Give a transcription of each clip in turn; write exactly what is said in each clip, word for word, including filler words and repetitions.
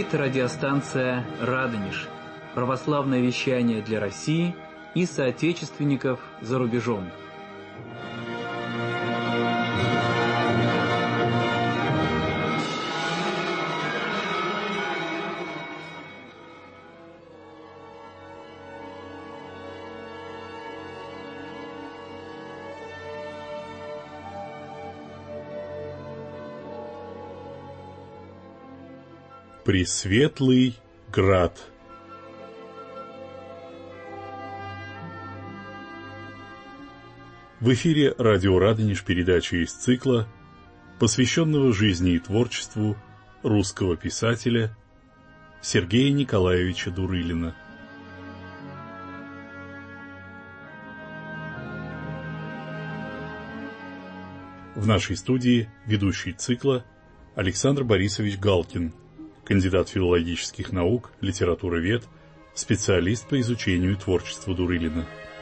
Это радиостанция «Радонеж», православное вещание для России и соотечественников за рубежом. Пресветлый Град. В эфире радио «Радонеж» передача из цикла, посвященного жизни и творчеству русского писателя Сергея Николаевича Дурылина. В нашей студии ведущий цикла Александр Борисович Галкин, кандидат филологических наук, литературовед, специалист по изучению творчества Дурылина.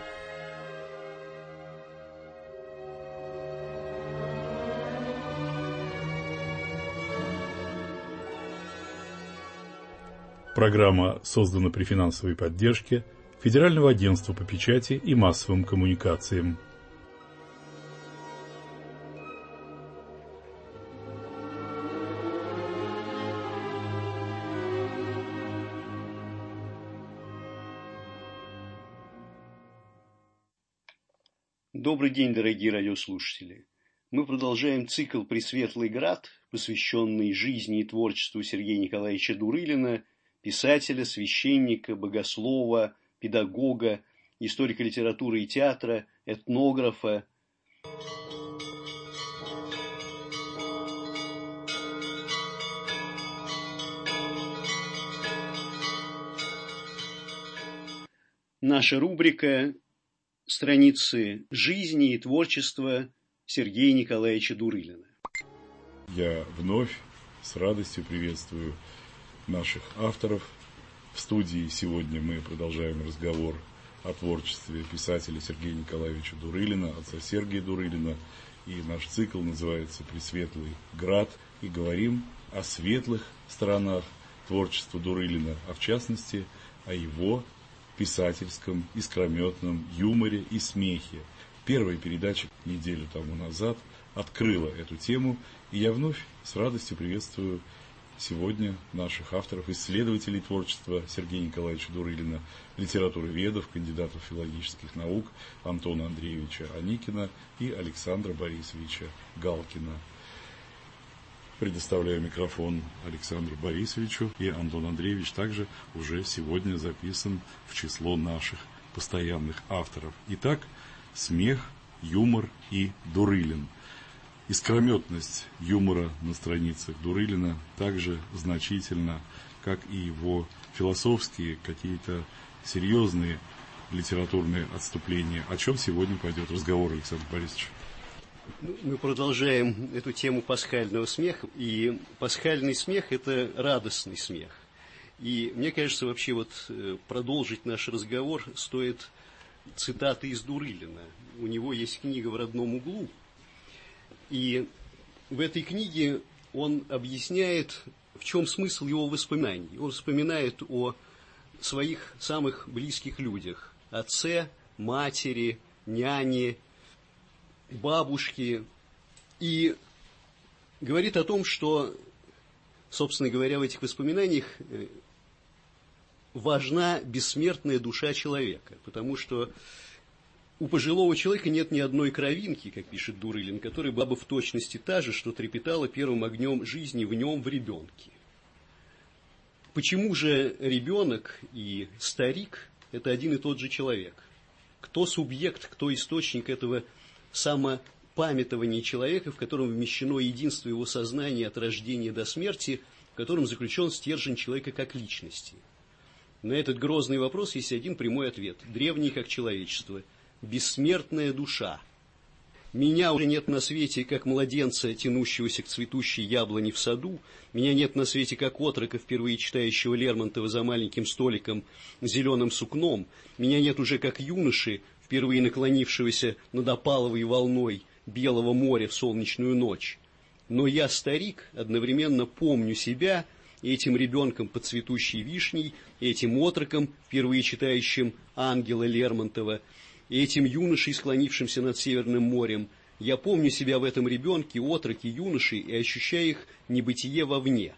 Программа создана при финансовой поддержке Федерального агентства по печати и массовым коммуникациям. Добрый день, дорогие радиослушатели! Мы продолжаем цикл «Пресветлый Град», посвященный жизни и творчеству Сергея Николаевича Дурылина, писателя, священника, богослова, педагога, историка литературы и театра, этнографа. Наша рубрика «Страницы жизни и творчества Сергея Николаевича Дурылина». Я вновь с радостью приветствую наших авторов. В студии сегодня мы продолжаем разговор о творчестве писателя Сергея Николаевича Дурылина, отца Сергия Дурылина. И наш цикл называется «Пресветлый Град». И говорим о светлых сторонах творчества Дурылина, а в частности о его писательском, искрометном юморе и смехе. Первая передача неделю тому назад открыла эту тему, и я вновь с радостью приветствую сегодня наших авторов, исследователей творчества Сергея Николаевича Дурылина, литературоведов, кандидатов филологических наук Антона Андреевича Аникина и Александра Борисовича Галкина. Предоставляю микрофон Александру Борисовичу, и Антон Андреевич также уже сегодня записан в число наших постоянных авторов. Итак, смех, юмор и Дурылин. Искрометность юмора на страницах Дурылина также значительна, как и его философские, какие-то серьезные литературные отступления. О чем сегодня пойдет разговор, Александр Борисович? Мы продолжаем эту тему пасхального смеха, и пасхальный смех – это радостный смех. И мне кажется, вообще вот продолжить наш разговор стоит цитаты из Дурылина. У него есть книга «В родном углу», и в этой книге он объясняет, в чем смысл его воспоминаний. Он вспоминает о своих самых близких людях – отце, матери, няне, бабушки, и говорит о том, что, собственно говоря, в этих воспоминаниях важна бессмертная душа человека, потому что у пожилого человека нет ни одной кровинки, как пишет Дурылин, которая была бы в точности та же, что трепетала первым огнем жизни в нем, в ребенке. Почему же ребенок и старик – это один и тот же человек? Кто субъект, кто источник этого самопамятования человека, в котором вмещено единство его сознания от рождения до смерти, в котором заключен стержень человека как личности? На этот грозный вопрос есть один прямой ответ, древний как человечество – бессмертная душа. Меня уже нет на свете, как младенца, тянущегося к цветущей яблоне в саду. Меня нет на свете, как отрока, впервые читающего Лермонтова за маленьким столиком зеленым сукном. Меня нет уже, как юноши, впервые наклонившегося над опаловой волной белого моря в солнечную ночь. Но я, старик, одновременно помню себя и этим ребенком под цветущей вишней, и этим отроком, впервые читающим «Ангела» Лермонтова, и этим юношей, склонившимся над Северным морем. Я помню себя в этом ребенке, отроке, юноше, и ощущаю их небытие вовне,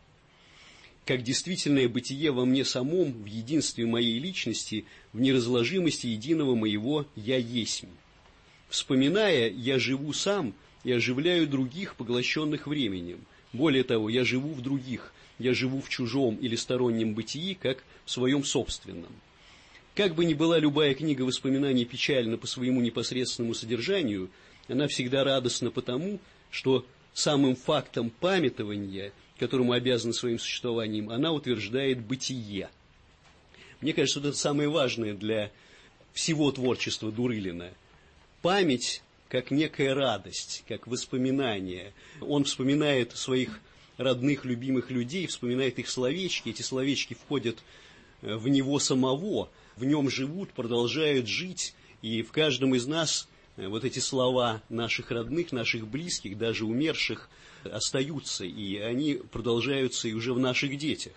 как действительное бытие во мне самом, в единстве моей личности, в неразложимости единого моего «я есмь». Вспоминая, я живу сам и оживляю других, поглощенных временем. Более того, я живу в других, я живу в чужом или стороннем бытии, как в своем собственном. Как бы ни была любая книга воспоминаний печальна по своему непосредственному содержанию, она всегда радостна потому, что самым фактом памятования, которому обязана своим существованием, она утверждает бытие. Мне кажется, это самое важное для всего творчества Дурылина. Память как некая радость, как воспоминание. Он вспоминает своих родных, любимых людей, вспоминает их словечки. Эти словечки входят в него самого, в нем живут, продолжают жить. И в каждом из нас вот эти слова наших родных, наших близких, даже умерших, остаются. И они продолжаются и уже в наших детях.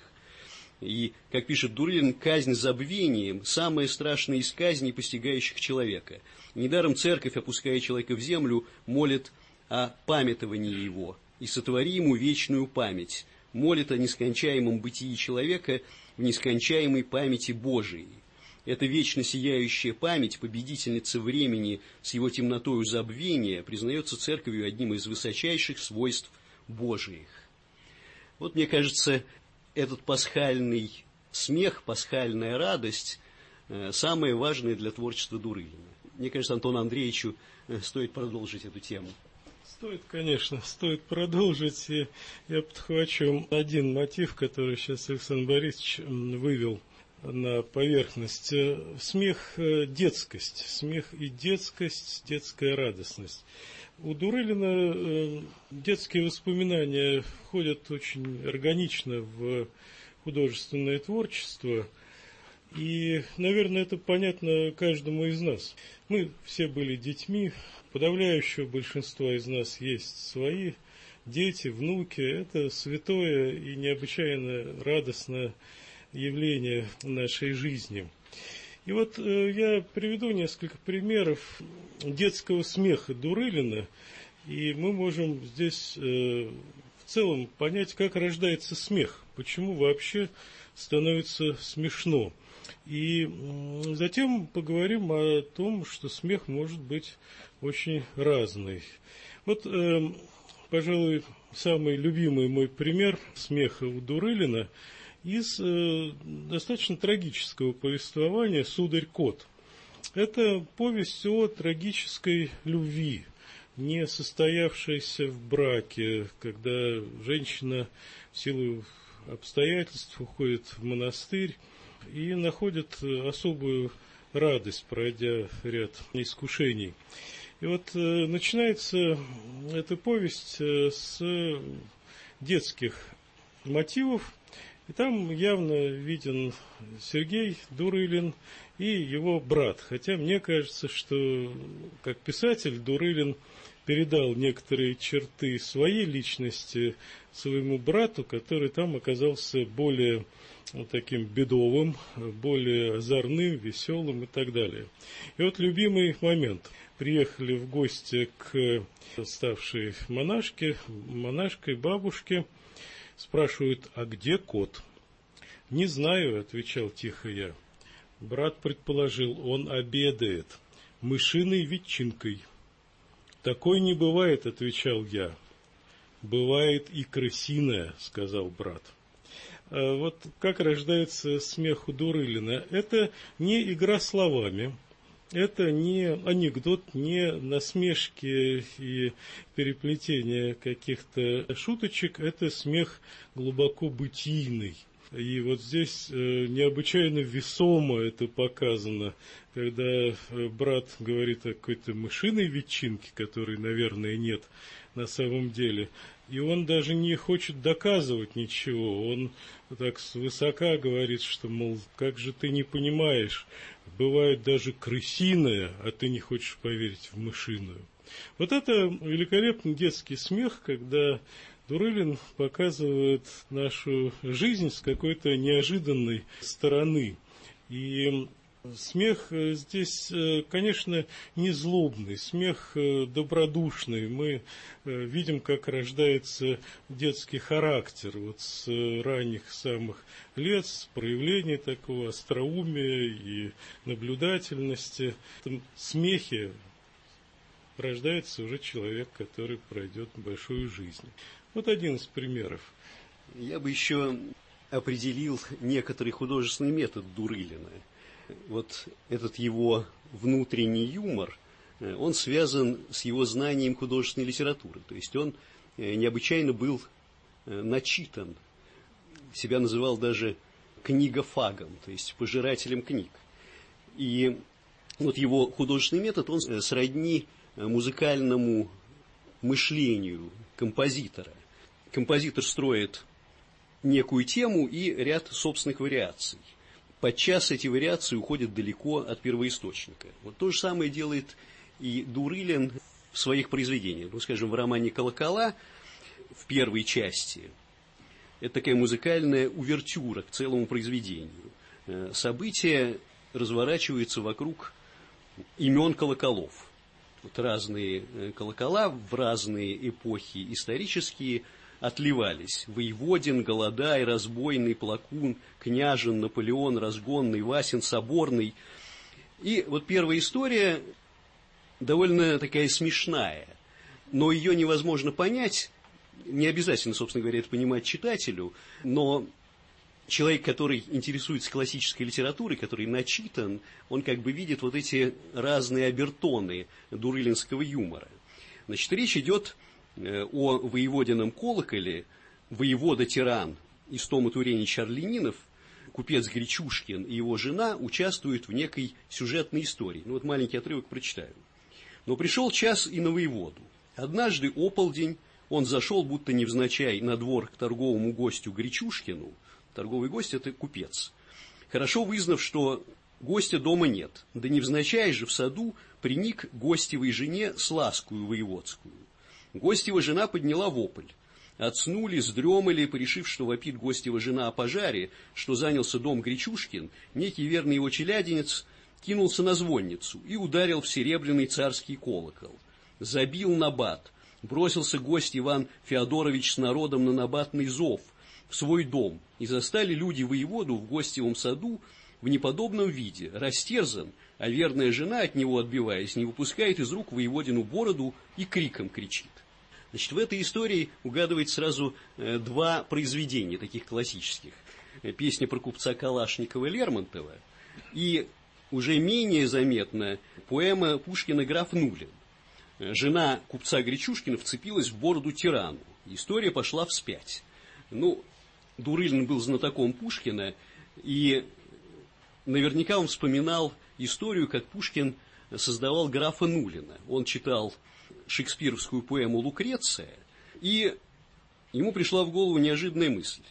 И, как пишет Дурылин, казнь забвением – самая страшная из казней, постигающих человека. Недаром церковь, опуская человека в землю, молит о памятовании его и сотвори ему вечную память, молит о нескончаемом бытии человека в нескончаемой памяти Божией. Эта вечно сияющая память, победительница времени с его темнотою забвения, признается церковью одним из высочайших свойств Божиих. Вот, мне кажется, этот пасхальный смех, пасхальная радость – самое важное для творчества Дурылина. Мне кажется, Антону Андреевичу стоит продолжить эту тему. Стоит, конечно, стоит продолжить. И я подхвачу один мотив, который сейчас Александр Борисович вывел на поверхность. Смех – детскость. Смех и детскость, детская радостность. У Дурылина детские воспоминания входят очень органично в художественное творчество. И, наверное, это понятно каждому из нас. Мы все были детьми, подавляющее большинство из нас есть свои дети, внуки. Это святое и необычайно радостное явление нашей жизни. И вот э, я приведу несколько примеров детского смеха Дурылина, и мы можем здесь э, в целом понять, как рождается смех, почему вообще становится смешно. И затем поговорим о том, что смех может быть очень разный. Вот, э, пожалуй, самый любимый мой пример смеха у Дурылина из э, достаточно трагического повествования «Сударь-кот». Это повесть о трагической любви, не состоявшейся в браке, когда женщина в силу обстоятельств уходит в монастырь и находит особую радость, пройдя ряд искушений. И вот э, начинается эта повесть э, с детских мотивов, и там явно виден Сергей Дурылин и его брат. Хотя мне кажется, что как писатель Дурылин передал некоторые черты своей личности своему брату, который там оказался более вот таким бедовым, более озорным, веселым и так далее. И вот любимый момент. Приехали в гости к ставшей монашке, монашкой, бабушке, спрашивают, а где кот? Не знаю, отвечал тихо я. Брат предположил, он обедает мышиной ветчинкой. Такой не бывает, отвечал я. Бывает и крысиная, сказал брат. А вот как рождается смех у Дурылина. Это не игра словами. Это не анекдот, не насмешки и переплетение каких-то шуточек, это смех глубоко бытийный. И вот здесь необычайно весомо это показано, когда брат говорит о какой-то мышиной ветчинке, которой, наверное, нет на самом деле. И он даже не хочет доказывать ничего. Он так свысока говорит, что, мол, как же ты не понимаешь, бывает даже крысиная, а ты не хочешь поверить в мышиную. Вот это великолепный детский смех, когда Дурылин показывает нашу жизнь с какой-то неожиданной стороны. И смех здесь, конечно, не злобный, смех добродушный. Мы видим, как рождается детский характер вот с ранних самых лет, с проявления такого остроумия и наблюдательности. В этом смехе рождается уже человек, который пройдет большую жизнь. Вот один из примеров. Я бы еще определил некоторый художественный метод Дурылина. Вот этот его внутренний юмор, он связан с его знанием художественной литературы. То есть он необычайно был начитан, себя называл даже книгофагом, то есть пожирателем книг. И вот его художественный метод, он сродни музыкальному мышлению композитора. Композитор строит некую тему и ряд собственных вариаций. Подчас эти вариации уходят далеко от первоисточника. Вот то же самое делает и Дурылин в своих произведениях. Ну, скажем, в романе «Колокола» в первой части это такая музыкальная увертюра к целому произведению. События разворачиваются вокруг имен колоколов. Вот разные колокола в разные эпохи исторические отливались. Воеводин, Голодай, Разбойный, Плакун, Княжин, Наполеон, Разгонный, Васин, Соборный. И вот первая история довольно такая смешная, но ее невозможно понять. Не обязательно, собственно говоря, это понимать читателю, но человек, который интересуется классической литературой, который начитан, он как бы видит вот эти разные обертоны дурылинского юмора. Значит, речь идет о воеводином колоколе. Воевода-тиран Истома Туренич Орлянинов, купец Гречушкин и его жена участвуют в некой сюжетной истории. Ну вот маленький отрывок прочитаю. Но пришел час и на воеводу. Однажды ополдень он зашел, будто невзначай, на двор к торговому гостю Гречушкину. Торговый гость – это купец. Хорошо вызнав, что гостя дома нет, да невзначай же в саду приник гостевой жене с ласкую воеводскую. Гостева жена подняла вопль. Отснули, сдремали, порешив, что вопит гостева жена о пожаре, что занялся дом Гречушкин, некий верный его челядинец кинулся на звонницу и ударил в серебряный царский колокол. Забил набат. Бросился гость Иван Феодорович с народом на набатный зов в свой дом, и застали люди воеводу в гостевом саду в неподобном виде, растерзан, а верная жена, от него отбиваясь, не выпускает из рук воеводину бороду и криком кричит. Значит, в этой истории угадывается сразу э, два произведения таких классических. Песня про купца Калашникова и Лермонтова и уже менее заметна поэма Пушкина «Граф Нулин». Жена купца Гречушкина вцепилась в бороду тирану. История пошла вспять. Ну, Дурылин был знатоком Пушкина, и наверняка он вспоминал историю, как Пушкин создавал графа Нулина. Он читал шекспировскую поэму «Лукреция», и ему пришла в голову неожиданная мысль.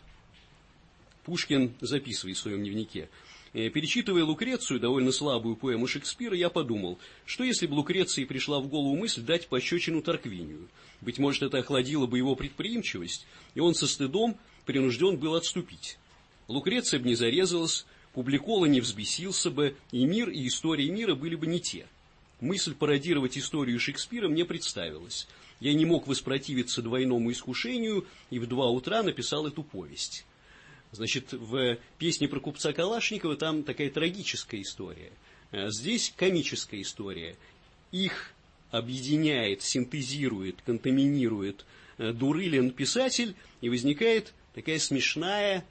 Пушкин записывает в своем дневнике: перечитывая «Лукрецию», довольно слабую поэму Шекспира, я подумал, что если бы Лукреции пришла в голову мысль дать пощечину Тарквинию. Быть может, это охладило бы его предприимчивость, и он со стыдом принужден был отступить. Лукреция бы не зарезалась, Публикола не взбесился бы, и мир, и история мира были бы не те. Мысль пародировать историю Шекспира мне представилась. Я не мог воспротивиться двойному искушению, и в два утра написал эту повесть. Значит, в песне про купца Калашникова там такая трагическая история. Здесь комическая история. Их объединяет, синтезирует, контаминирует Дурылин писатель, и возникает такая смешная,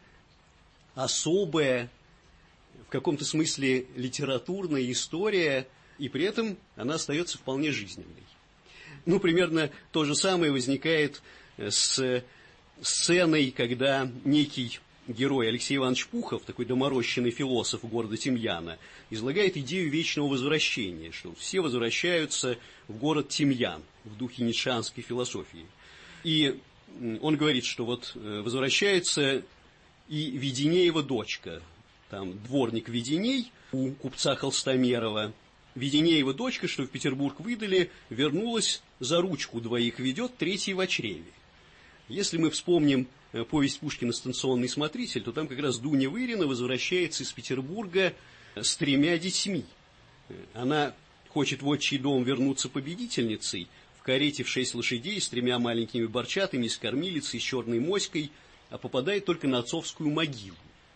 особая, в каком-то смысле литературная история, и при этом она остается вполне жизненной. Ну, примерно то же самое возникает с сценой, когда некий герой Алексей Иванович Пухов, такой доморощенный философ города Тимьяна, излагает идею вечного возвращения, что все возвращаются в город Тимьян в духе ницшеанской философии. И он говорит, что вот возвращается и Веденеева дочка, там дворник Веденей у купца Холстомерова. Веденеева дочка, что в Петербург выдали, вернулась, за ручку двоих ведет, третий в чреве. Если мы вспомним повесть Пушкина «Станционный смотритель», то там как раз Дуня Вырина возвращается из Петербурга с тремя детьми. Она хочет в отчий дом вернуться победительницей, в карете в шесть лошадей, с тремя маленькими борчатами, с кормилицей, с черной моськой, а попадает только на отцовскую могилу.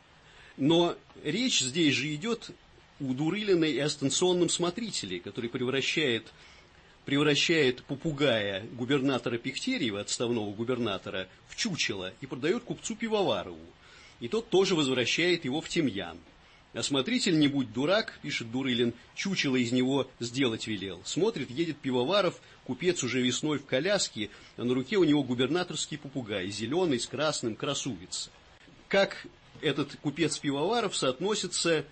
Но речь здесь же идет у Дурылина и о станционном смотрителе, который превращает, превращает попугая губернатора Пехтерьева, отставного губернатора, в чучело и продает купцу Пивоварову. И тот тоже возвращает его в Тимьян. А смотритель, не будь дурак, пишет Дурылин, чучело из него сделать велел. Смотрит, едет Пивоваров, купец уже весной в коляске, а на руке у него губернаторский попугай, зеленый, с красным, красувица. Как этот купец Пивоваров соотносится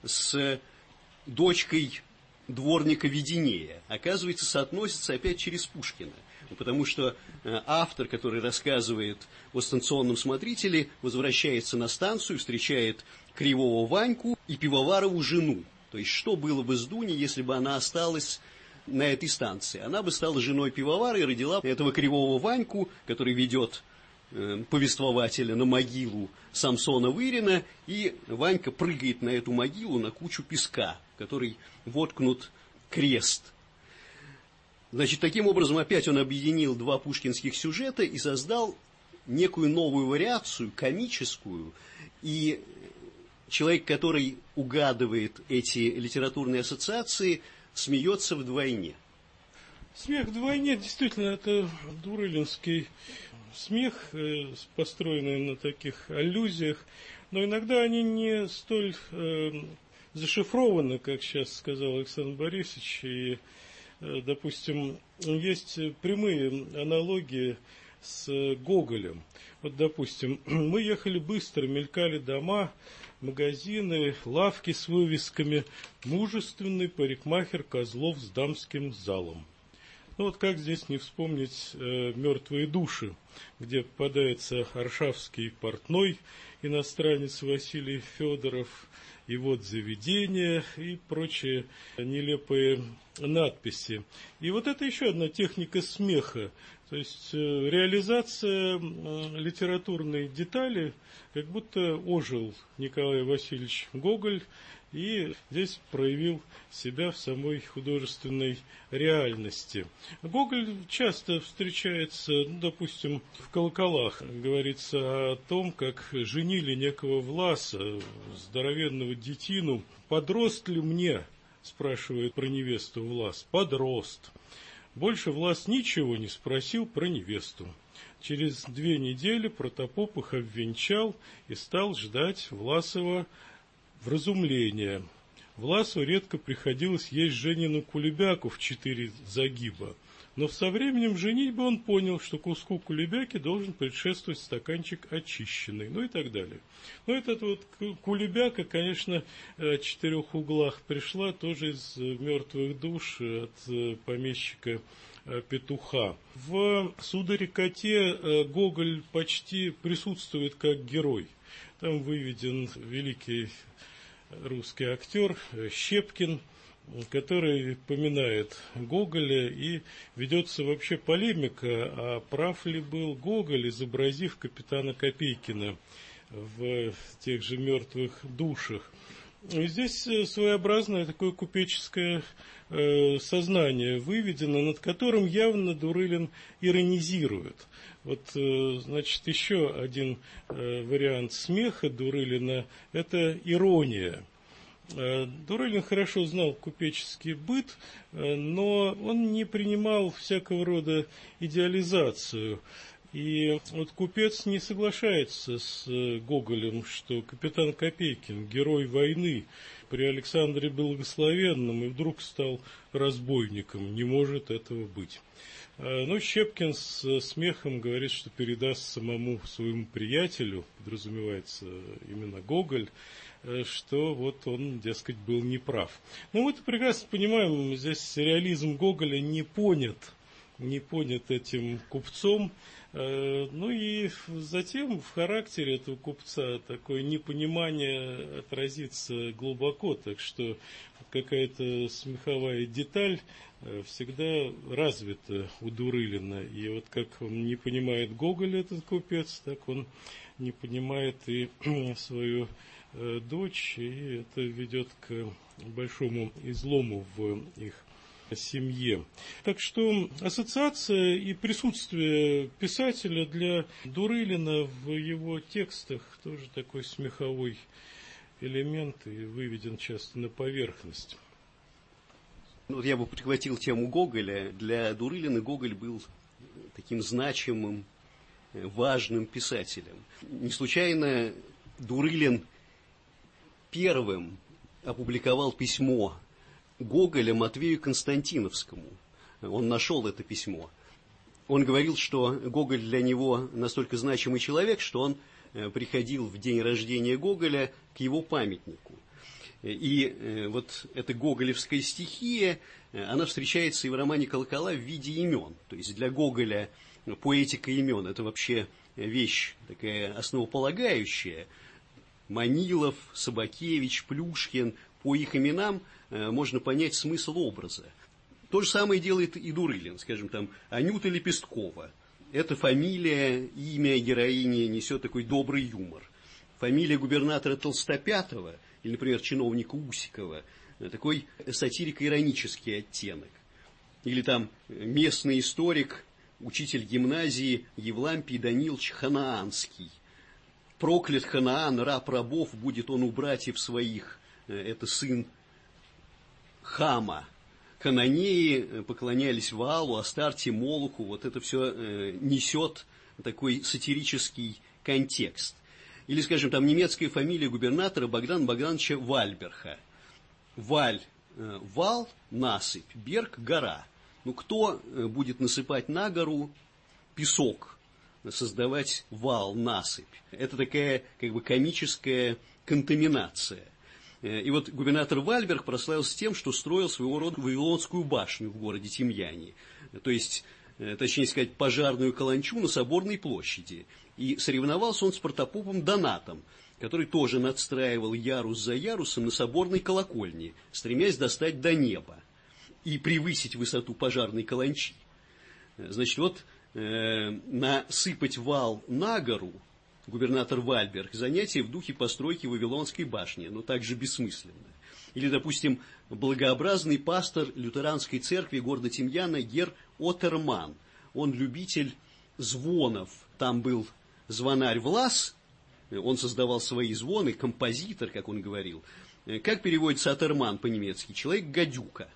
с дочкой дворника Веденея? Оказывается, соотносится опять через Пушкина. Потому что автор, который рассказывает о станционном смотрителе, возвращается на станцию, встречает Кривого Ваньку и Пивоварову жену. То есть, что было бы с Дуней, если бы она осталась на этой станции? Она бы стала женой Пивовара и родила этого Кривого Ваньку, который ведет э, повествователя на могилу Самсона Вырина, и Ванька прыгает на эту могилу, на кучу песка, в который воткнут крест. Значит, таким образом, опять он объединил два пушкинских сюжета и создал некую новую вариацию, комическую, и человек, который угадывает эти литературные ассоциации, смеется вдвойне. Смех вдвойне, действительно, это дурылинский смех, построенный на таких аллюзиях, но иногда они не столь э, зашифрованы, как сейчас сказал Александр Борисович, и допустим, есть прямые аналогии с Гоголем. Вот, допустим, мы ехали быстро, мелькали дома, магазины, лавки с вывесками, мужественный парикмахер Козлов с дамским залом. Ну вот как здесь не вспомнить э, «Мертвые души», где попадается аршавский портной, иностранец Василий Федоров, и вот заведение и прочие нелепые надписи. И вот это еще одна техника смеха, то есть реализация литературной детали, как будто ожил Николай Васильевич Гоголь и здесь проявил себя в самой художественной реальности. Гоголь часто встречается, ну, допустим, в «Колоколах». Говорится о том, как женили некого Власа, здоровенного детину. «Подрост ли мне?» – спрашивает про невесту Влас. «Подрост». Больше Влас ничего не спросил про невесту. Через две недели протопоп их обвенчал и стал ждать Власова вразумления. Власу редко приходилось есть Женину кулебяку в четыре загиба, но со временем женитьбы он понял, что куску кулебяки должен предшествовать стаканчик очищенный, ну и так далее. Но эта вот кулебяка, конечно, о четырех углах пришла тоже из «Мертвых душ» от помещика Петуха. В «Сударе-коте» Гоголь почти присутствует как герой. Там выведен великий русский актер Щепкин, который поминает Гоголя, и ведется вообще полемика, а прав ли был Гоголь, изобразив капитана Копейкина в тех же «Мертвых душах». И здесь своеобразное такое купеческое э, сознание выведено, над которым явно Дурылин иронизирует. Вот, э, значит, еще один э, вариант смеха Дурылина – это ирония. Э, Дурылин хорошо знал купеческий быт, э, но он не принимал всякого рода идеализацию. И вот купец не соглашается с Гоголем, что капитан Копейкин, герой войны, при Александре Благословенном и вдруг стал разбойником. Не может этого быть. Но Щепкин с смехом говорит, что передаст самому своему приятелю, подразумевается именно Гоголь, что вот он, дескать, был неправ. Но мы-то прекрасно понимаем, здесь реализм Гоголя не понят не понят этим купцом. Ну и затем в характере этого купца такое непонимание отразится глубоко, так что какая-то смеховая деталь всегда развита у Дурылина. И вот как он не понимает Гоголь, этот купец, так он не понимает и свою дочь, и это ведет к большому излому в их семье. Так что ассоциация и присутствие писателя для Дурылина в его текстах тоже такой смеховой элемент и выведен часто на поверхность. Вот я бы прихватил тему Гоголя. Для Дурылина Гоголь был таким значимым, важным писателем. Не случайно Дурылин первым опубликовал письмо Гоголя Матвею Константиновскому. Он нашел это письмо. Он говорил, что Гоголь для него настолько значимый человек, что он приходил в день рождения Гоголя к его памятнику. И вот эта гоголевская стихия, она встречается и в романе «Колокола» в виде имен. То есть для Гоголя поэтика имен – это вообще вещь такая основополагающая. Манилов, Собакевич, Плюшкин – по их именам можно понять смысл образа. То же самое делает и Дурылин, скажем, там, Анюта Лепесткова. Эта фамилия, имя героини несет такой добрый юмор. Фамилия губернатора Толстопятова, или, например, чиновника Усикова, такой сатирико-иронический оттенок. Или там местный историк, учитель гимназии Евлампий Данилович Ханаанский. Проклят Ханаан, раб рабов, будет он у братьев своих. Это сын Хама. Хананеи поклонялись Ваалу, Астарте, Молоху. Вот это все несет такой сатирический контекст. Или, скажем, там немецкая фамилия губернатора Богдана Богдановича Вальберха. Валь, вал, насыпь, берг, гора. Ну, кто будет насыпать на гору песок, создавать вал, насыпь? Это такая, как бы, комическая контаминация. И вот губернатор Вальберг прославился тем, что строил своего рода Вавилонскую башню в городе Тимьяне. То есть, точнее сказать, пожарную каланчу на Соборной площади. И соревновался он с протопопом Донатом, который тоже надстраивал ярус за ярусом на соборной колокольне, стремясь достать до неба и превысить высоту пожарной каланчи. Значит, вот э, насыпать вал на гору губернатор Вальберг, занятие в духе постройки Вавилонской башни, но также бессмысленно. Или, допустим, благообразный пастор лютеранской церкви города Тимьяна Гер Отерман. Он любитель звонов. Там был звонарь Влас, он создавал свои звоны, композитор, как он говорил. Как переводится Отерман по-немецки? Человек-гадюка.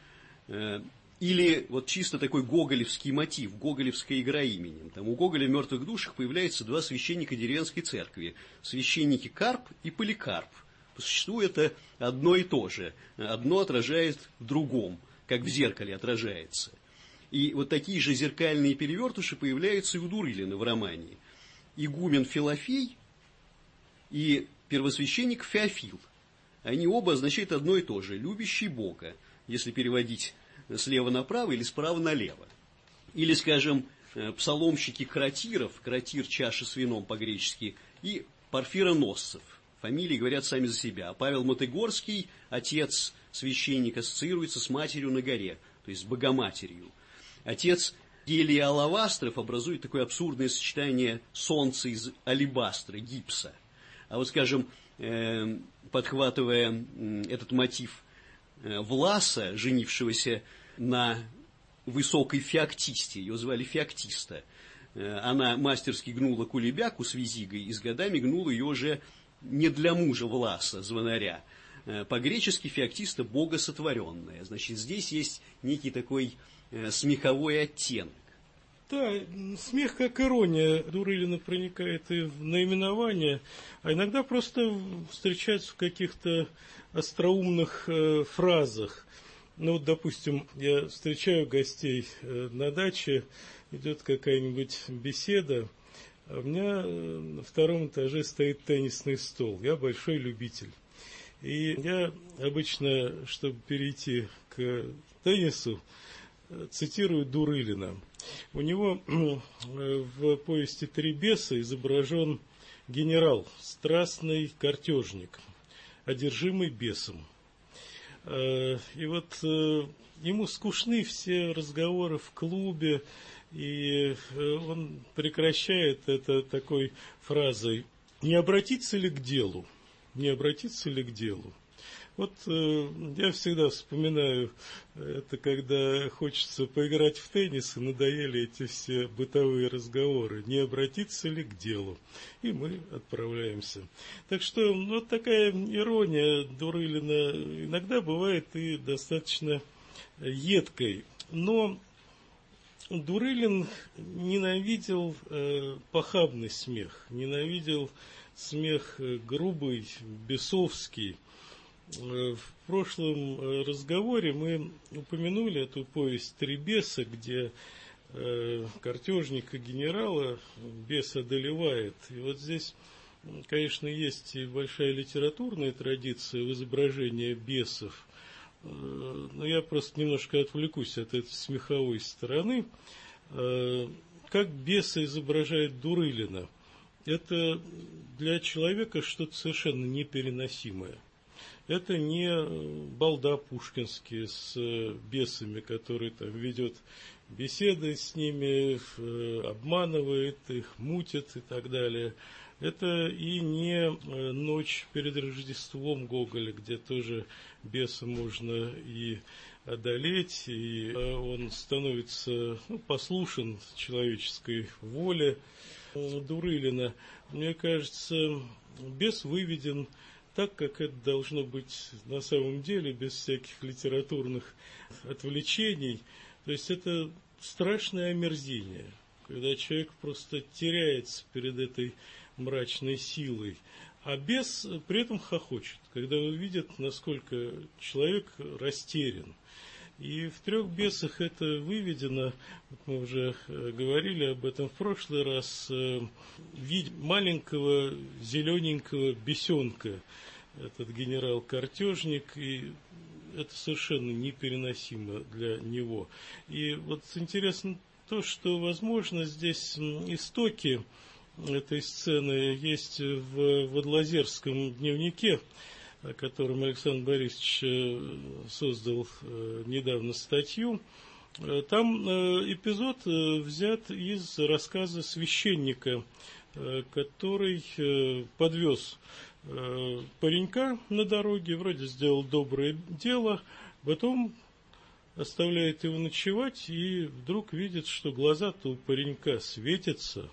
Или вот чисто такой гоголевский мотив, гоголевская игра именем. Там у Гоголя в «Мертвых душах» появляются два священника деревенской церкви. Священники Карп и Поликарп. По существу это одно и то же. Одно отражает в другом, как в зеркале отражается. И вот такие же зеркальные перевертыши появляются и у Дурылина в романе. Игумен Филофей и первосвященник Феофил. Они оба означают одно и то же. Любящий Бога, если переводить слева направо или справа налево. Или, скажем, псаломщики Кратиров, Кратир чаша с вином по-гречески, и Порфироносцев. Фамилии говорят сами за себя. А Павел Мотыгорский, отец священника, ассоциируется с матерью на горе, то есть с Богоматерью. Отец Гелий Алавастров образует такое абсурдное сочетание солнца из алебастра, гипса. А вот, скажем, подхватывая этот мотив Власа, женившегося на высокой феоктисте, ее звали Феоктиста. Она мастерски гнула кулебяку с визигой и с годами гнула ее уже не для мужа Власа, звонаря. По-гречески Феоктиста – богосотворенная. Значит, здесь есть некий такой смеховой оттенок. Да, смех как ирония Дурылина проникает и в наименование, а иногда просто встречается в каких-то остроумных э, фразах. Ну вот, допустим, я встречаю гостей э, на даче, идет какая-нибудь беседа, а у меня на втором этаже стоит теннисный стол, я большой любитель. И я обычно, чтобы перейти к теннису, цитирую Дурылина. У него в повести «Три беса» изображен генерал, страстный картежник, одержимый бесом. И вот ему скучны все разговоры в клубе, и он прекращает это такой фразой: «Не обратиться ли к делу? Не обратиться ли к делу?» Вот э, я всегда вспоминаю это, когда хочется поиграть в теннис, и надоели эти все бытовые разговоры. Не обратиться ли к делу? И мы отправляемся. Так что вот такая ирония Дурылина иногда бывает и достаточно едкой. Но Дурылин ненавидел э, похабный смех, ненавидел смех э, грубый, бесовский. В прошлом разговоре мы упомянули эту повесть «Три беса», где э, картежника генерала бес одолевает. И вот здесь, конечно, есть и большая литературная традиция в изображении бесов, э, но я просто немножко отвлекусь от этой смеховой стороны. Э, как беса изображает Дурылина? Это для человека что-то совершенно непереносимое. Это не балда пушкинский с бесами, который там ведет беседы с ними, обманывает их, мутит и так далее. Это и не «Ночь перед Рождеством» Гоголя, где тоже беса можно и одолеть, и он становится ну, послушен человеческой воле. Дурылина, мне кажется, бес выведен так, как это должно быть на самом деле, без всяких литературных отвлечений. То есть это страшное омерзение, когда человек просто теряется перед этой мрачной силой. А бес при этом хохочет, когда он видит, насколько человек растерян. И в «Трех бесах» это выведено, вот мы уже говорили об этом в прошлый раз, вид маленького зелененького бесенка, этот генерал-картежник, и это совершенно непереносимо для него. И вот интересно то, что, возможно, здесь истоки этой сцены есть в Водлозерском дневнике, о котором Александр Борисович создал недавно статью. Там эпизод взят из рассказа священника, который подвез паренька на дороге, вроде сделал доброе дело, потом оставляет его ночевать, и вдруг видит, что глаза-то у паренька светятся.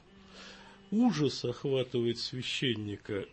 Ужас охватывает священника.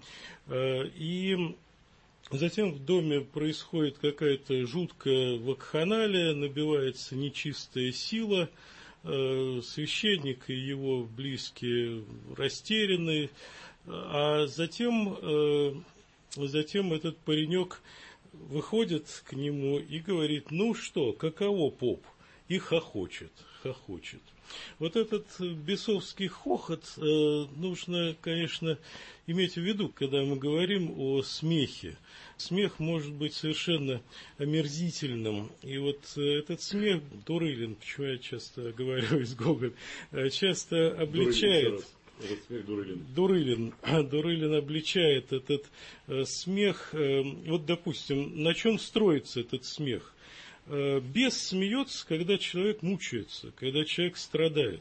И затем в доме происходит какая-то жуткая вакханалия, набивается нечистая сила, священник и его близкие растеряны, а затем, затем этот паренек выходит к нему и говорит: ну что, каково, поп? И хохочет, хохочет. Вот этот бесовский хохот э, нужно, конечно, иметь в виду, когда мы говорим о смехе. Смех может быть совершенно омерзительным. И вот этот смех Дурылин, почему я часто говорю из Гоголя, часто обличает. Дурылин. Дурылин. Дурылин обличает этот э, смех. Э, вот, допустим, на чем строится этот смех? Бес смеется, когда человек мучается, когда человек страдает.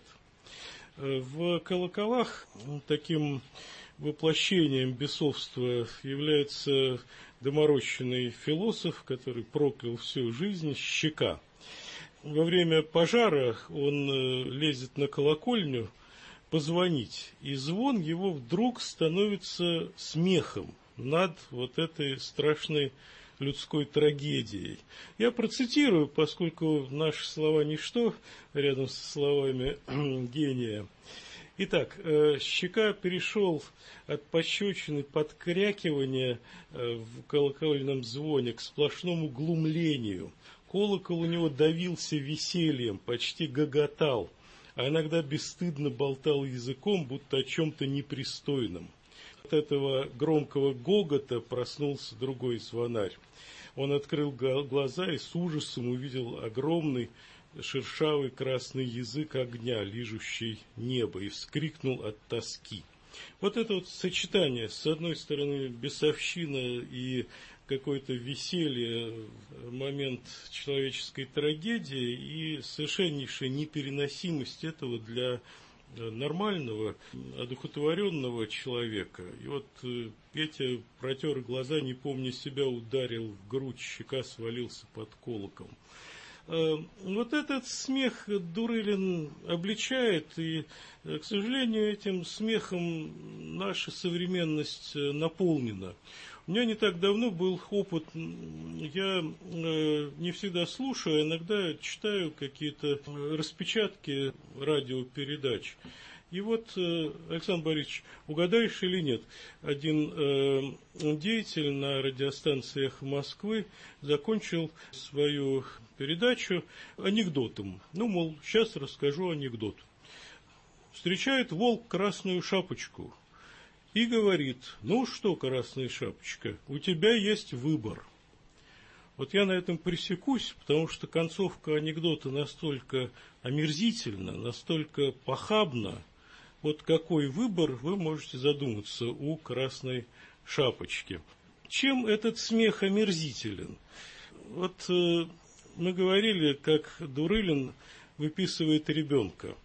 В «Колоколах» таким воплощением бесовства является доморощенный философ, который проклял всю жизнь, Щека. Во время пожара он лезет на колокольню позвонить, и звон его вдруг становится смехом над вот этой страшной людской трагедией. Я процитирую, поскольку наши слова ничто рядом со словами гения. Итак, Щека перешел от пощечины, подкрякивания в колокольном звоне к сплошному глумлению. Колокол у него давился весельем, почти гоготал, а иногда бесстыдно болтал языком, будто о чем-то непристойном. От этого громкого гогота проснулся другой звонарь. Он открыл глаза и с ужасом увидел огромный шершавый красный язык огня, лижущий небо, и вскрикнул от тоски. Вот это вот сочетание, с одной стороны, бесовщина и какое-то веселье, момент человеческой трагедии и совершеннейшая непереносимость этого для нормального, одухотворенного человека. И вот Петя протер глаза, не помня себя, ударил в грудь, щека свалился под колокол. Вот этот смех Дурылин обличает, и, к сожалению, этим смехом наша современность наполнена. У меня не так давно был опыт, я не всегда слушаю, а иногда читаю какие-то распечатки радиопередач. И вот, Александр Борисович, угадаешь или нет, один э, деятель на радиостанции «Эхо Москвы» закончил свою передачу анекдотом. Ну, мол, сейчас расскажу анекдот. Встречает волк красную шапочку и говорит: ну что, красная шапочка, у тебя есть выбор. Вот я на этом пресекусь, потому что концовка анекдота настолько омерзительна, настолько похабна. Вот какой выбор, вы можете задуматься, у красной шапочки. Чем этот смех омерзителен? Вот э, мы говорили, как Дурылин выписывает ребенка.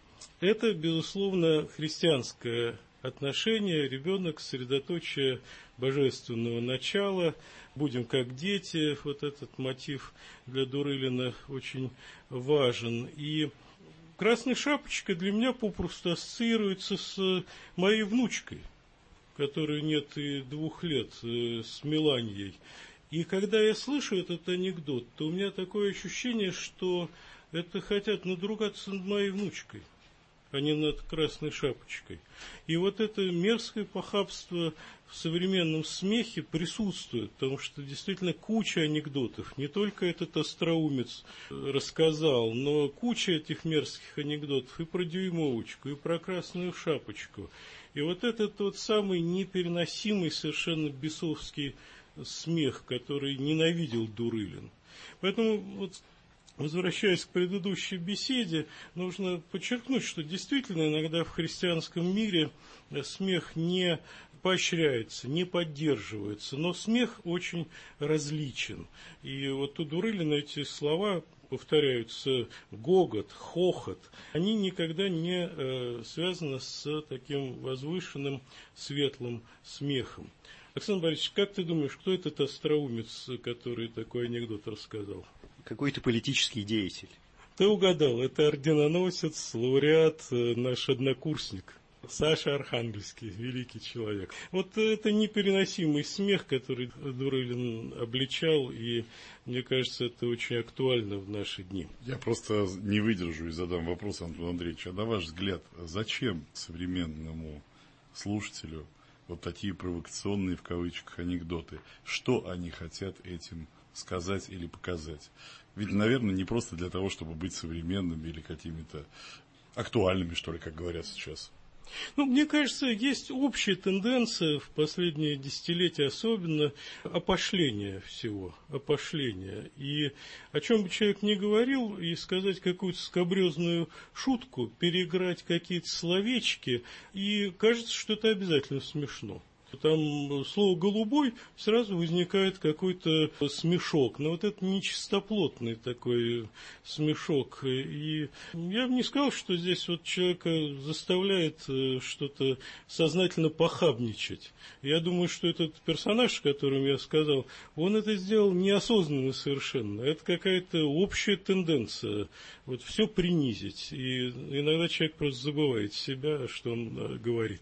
Это, безусловно, христианское отношение. Ребенок — средоточие божественного начала. Будем как дети. Вот этот мотив для Дурылина очень важен. И красная шапочка для меня попросту ассоциируется с моей внучкой, которой нет и двух лет, с Меланьей. И когда я слышу этот анекдот, то у меня такое ощущение, что это хотят надругаться над моей внучкой, а не над красной шапочкой. И вот это мерзкое похабство в современном смехе присутствует, потому что действительно куча анекдотов. Не только этот остроумец рассказал, но куча этих мерзких анекдотов и про дюймовочку, и про красную шапочку. И вот этот вот самый непереносимый, совершенно бесовский смех, который ненавидел Дурылин. Поэтому вот, возвращаясь к предыдущей беседе, нужно подчеркнуть, что действительно иногда в христианском мире смех не поощряется, не поддерживается, но смех очень различен. И вот у Дурылина эти слова повторяются: гогот, хохот, они никогда не э, связаны с таким возвышенным, светлым смехом. Александр Борисович, как ты думаешь, кто этот остроумец, который такой анекдот рассказал? Какой-то политический деятель. Ты угадал, это орденоносец, лауреат, наш однокурсник. Саша Архангельский, великий человек. Вот это непереносимый смех, который Дурылин обличал, и мне кажется, это очень актуально в наши дни. Я просто не выдержу и задам вопрос Антону Андреевичу. А на ваш взгляд, зачем современному слушателю вот такие провокационные, в кавычках, анекдоты? Что они хотят этим сказать или показать? Ведь, наверное, не просто для того, чтобы быть современными или какими-то актуальными, что ли, как говорят сейчас. Ну, мне кажется, есть общая тенденция в последние десятилетия, особенно опошление всего, опошление. И о чем бы человек ни говорил, и сказать какую-то скабрезную шутку, переиграть какие-то словечки, и кажется, что это обязательно смешно. Там слово «голубой» сразу возникает какой-то смешок, но вот это нечистоплотный такой смешок. И я бы не сказал, что здесь вот человека заставляет что-то сознательно похабничать. Я думаю, что этот персонаж, о котором я сказал, он это сделал неосознанно совершенно. Это какая-то общая тенденция вот все принизить. И иногда человек просто забывает себя, что он говорит.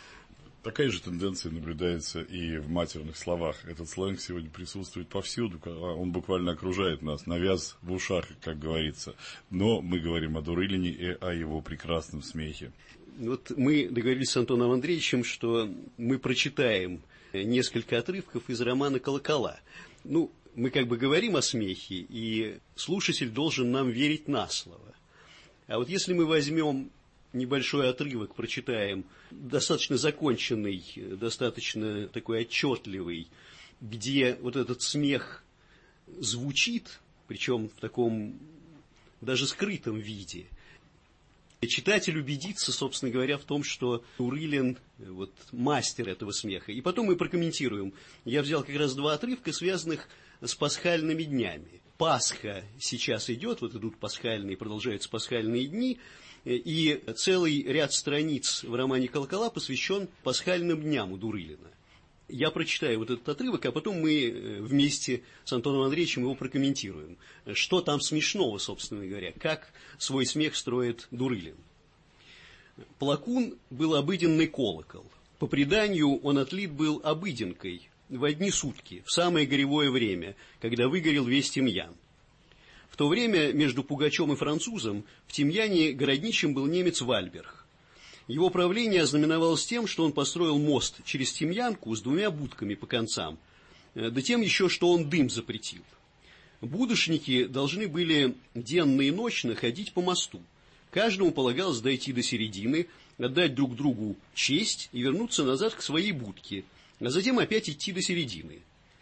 Такая же тенденция наблюдается и в матерных словах. Этот сленг сегодня присутствует повсюду, он буквально окружает нас, навяз в ушах, как говорится. Но мы говорим о Дурылине и о его прекрасном смехе. Вот мы договорились с Антоном Андреевичем, что мы прочитаем несколько отрывков из романа «Колокола». Ну, мы как бы говорим о смехе, и слушатель должен нам верить на слово. А вот если мы возьмем небольшой отрывок, прочитаем, достаточно законченный, достаточно такой отчетливый, где вот этот смех звучит, причем в таком даже скрытом виде. Читатель убедится, собственно говоря, в том, что Дурылин вот, мастер этого смеха. И потом мы прокомментируем. Я взял как раз два отрывка, связанных с пасхальными днями. Пасха сейчас идет, вот идут пасхальные, продолжаются пасхальные дни, и целый ряд страниц в романе «Колокола» посвящен пасхальным дням у Дурылина. Я прочитаю вот этот отрывок, а потом мы вместе с Антоном Андреевичем его прокомментируем. Что там смешного, собственно говоря, как свой смех строит Дурылин. Плакун был обыденный колокол. По преданию, он отлит был обыденкой в одни сутки, в самое горевое время, когда выгорел весь Тимьян. В то время между Пугачем и французом в Тимьяне городничим был немец Вальберг. Его правление ознаменовалось тем, что он построил мост через Тимьянку с двумя будками по концам, да тем еще, что он дым запретил. Будочники должны были денно и ночно ходить по мосту. Каждому полагалось дойти до середины, отдать друг другу честь и вернуться назад к своей будке, а затем опять идти до середины.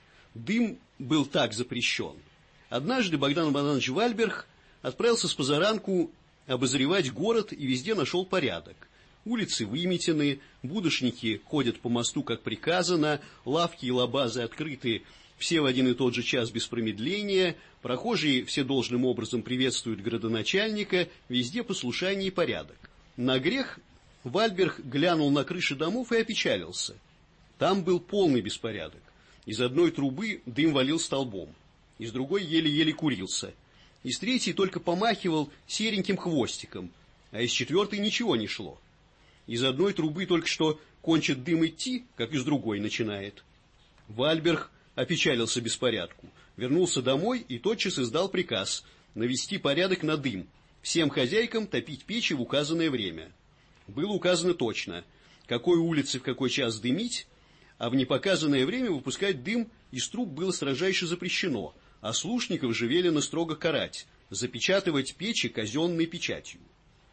Дым был так запрещен. Однажды Богдан Богданович Вальберг отправился с позаранку обозревать город и везде нашел порядок. Улицы выметены, будочники ходят по мосту, как приказано, лавки и лабазы открыты все в один и тот же час без промедления, прохожие все должным образом приветствуют градоначальника, везде послушание и порядок. На грех Вальберг глянул на крыши домов и опечалился. Там был полный беспорядок. Из одной трубы дым валил столбом, из другой еле-еле курился, из третьей только помахивал сереньким хвостиком, а из четвертой ничего не шло. Из одной трубы только что кончит дым идти, как из другой начинает. Вальберг опечалился беспорядку, вернулся домой и тотчас издал приказ навести порядок на дым, всем хозяйкам топить печи в указанное время. Было указано точно, какой улице в какой час дымить, а в непоказанное время выпускать дым из труб было строжайше запрещено, а слушников же велено строго карать, запечатывать печи казенной печатью.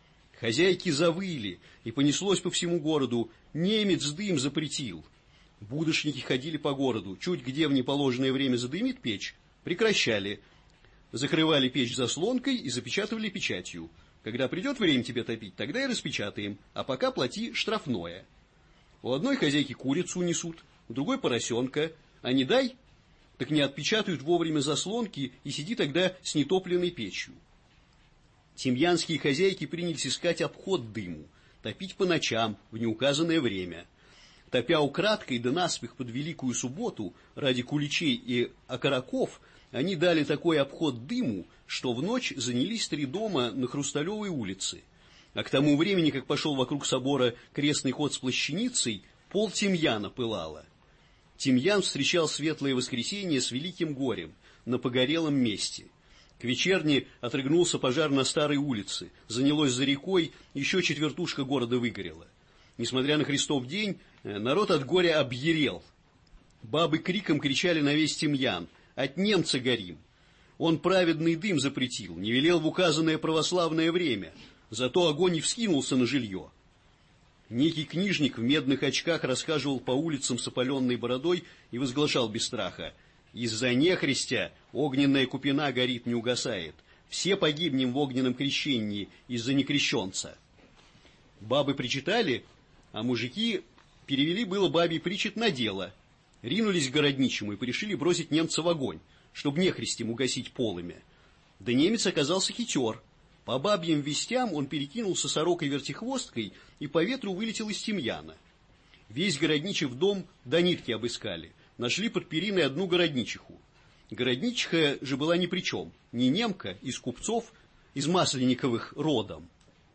Хозяйки завыли, и понеслось по всему городу: «Немец дым запретил!» Будочники ходили по городу, чуть где в неположенное время задымит печь, прекращали, закрывали печь заслонкой и запечатывали печатью. Когда придет время тебе топить, тогда и распечатаем, а пока плати штрафное. У одной хозяйки курицу несут, у другой поросенка, а не дай, так не отпечатают вовремя заслонки, и сиди тогда с нетопленной печью. Тимьянские хозяйки принялись искать обход дыму, топить по ночам в неуказанное время. Топя украдкой да наспех под Великую Субботу ради куличей и окороков, они дали такой обход дыму, что в ночь занялись три дома на Хрусталевой улице. А к тому времени, как пошел вокруг собора крестный ход с плащаницей, пол Тимьяна пылало. Тимьян встречал светлое воскресенье с великим горем на погорелом месте. К вечерне отрыгнулся пожар на старой улице, занялось за рекой, еще четвертушка города выгорела. Несмотря на Христов день, народ от горя объярел. Бабы криком кричали на весь Тимьян: «От немца горим!» Он праведный дым запретил, не велел в указанное православное время, зато огонь и вскинулся на жилье. Некий книжник в медных очках расхаживал по улицам с опаленной бородой и возглашал без страха: «Из-за нехристя огненная купина горит, не угасает. Все погибнем в огненном крещении из-за некрещенца». Бабы причитали, а мужики перевели было бабий причет на дело. Ринулись к городничему и порешили бросить немца в огонь, чтобы нехристем угасить полымя. Да немец оказался хитер. По бабьим вестям он перекинулся сорокой-вертихвосткой и по ветру вылетел из Тимьяна. Весь городничий в дом до нитки обыскали. Нашли под периной одну городничиху. Городничиха же была ни при чем. Не немка, из купцов, из Масленниковых родом.